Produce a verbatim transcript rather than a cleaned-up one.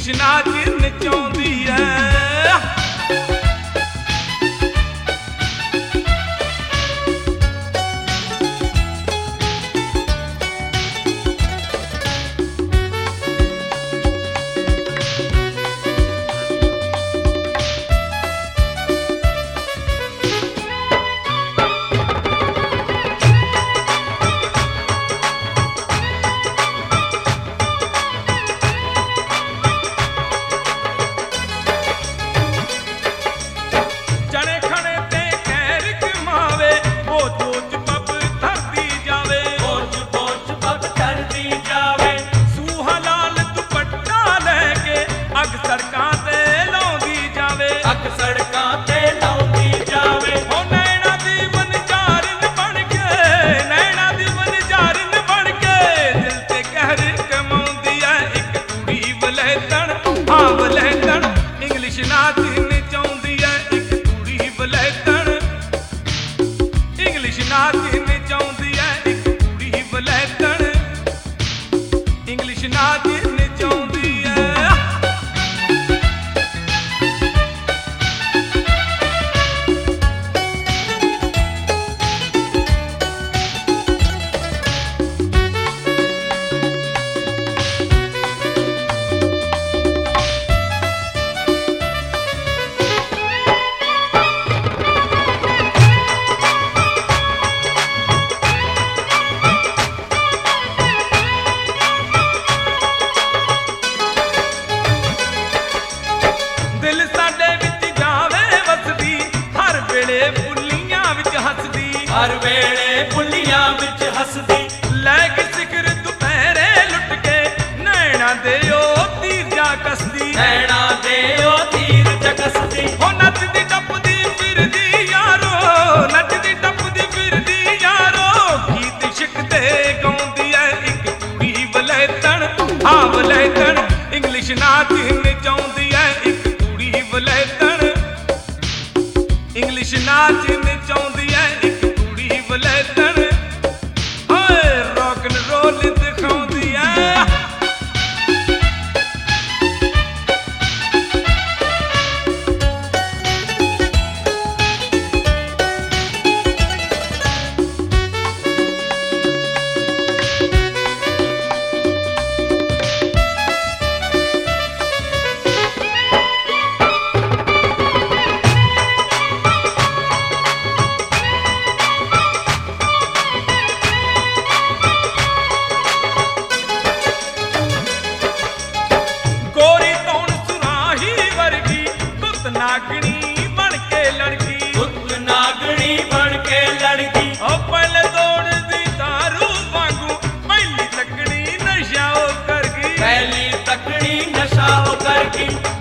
English ਨਾਚ ਨਚਾਉਂਦੀ ਐ। English ਨਾਚ ਨਚਾਉਂਦੀ ਐ ਇੱਕ ਕੁੜੀ ਵਲੈਤਣ। ਇੰਗਲਿਸ਼ ਨਾਚ ਨਚਾਉਂਦੀ ਐ ਇੱਕ ਕੁੜੀ ਵਲੈਤਣ। ਇੰਗਲਿਸ਼ ਨਾਚ ਨਚਾਉਂਦੀ ਐ। ਦਿਲ ਸਾਡੇ ਵਿੱਚ ਜਾਵੇ ਵਸਦੀ, ਹਰ ਵੇਲੇ ਪੁੱਲੀਆਂ ਵਿੱਚ ਹੱਸਦੀ, ਹਰ ਵੇਲੇ ਪੁੱਲੀਆਂ ਵਿੱਚ ਹੱਸਦੀ। ਲੈ ਕੇ ਸਿਖਰ ਦੁਪਹਿਰੇ ਲੁੱਟ ਕੇ ਨੈਣਾ ਦੇ ਉਹ ਤੀਰ ਜਾ ਕੱਸਦੀ, ਨੈਣਾ ਦੇ ਉਹ ਤੀਰ ਜਾ ਕੱਸਦੀ। ਹੋ ਨੱਚਦੀ ਟੱਪਦੀ ਫਿਰਦੀ ਯਾਰੋ, ਨੱਚਦੀ ਟੱਪਦੀ ਫਿਰਦੀ ਯਾਰੋ। ਗੀਤ ਸ਼ਿਕਦੇ ਗਾਉਂਦੀ ਐ ਇੱਕ ਕੁੜੀ ਵਲੈਤਣ। ਹਾਂ ਵਲੈਤਣ ਇੰਗਲਿਸ਼ ਨਾਚ ਨਚਾਉਂਦੀ ਐ ਇੱਕ ਕੁੜੀ ਵਲੈਤਣ। ਇੰਗਲਿਸ਼ ਨਾਚ ਨਚਾਉਂਦੀ ਐ ਇੱਕ ਕੁੜੀ ਵਲੈਤਣ। ਓਏ ਰੌਕ ਨ ਰੋਲ ਦਿਖਾਉਂਦੀ ਐ। ਨਾਗਣੀ ਬਣ ਕੇ ਲੜਕੀ, ਗੁੱਤ ਨਾਗਣੀ ਬਣ ਕੇ ਲੜਕੀ। ਉਹ ਪਹਿਲੇ ਦੌੜਦੀ ਦਾਰੂ ਵਾਂਗੂ, ਪਹਿਲੀ ਤੱਕਣੀ ਨਸ਼ਾ ਉਹ ਕਰ ਗਈ, ਪਹਿਲੀ ਤੱਕਣੀ ਨਸ਼ਾ ਉਹ ਕਰ ਗਈ।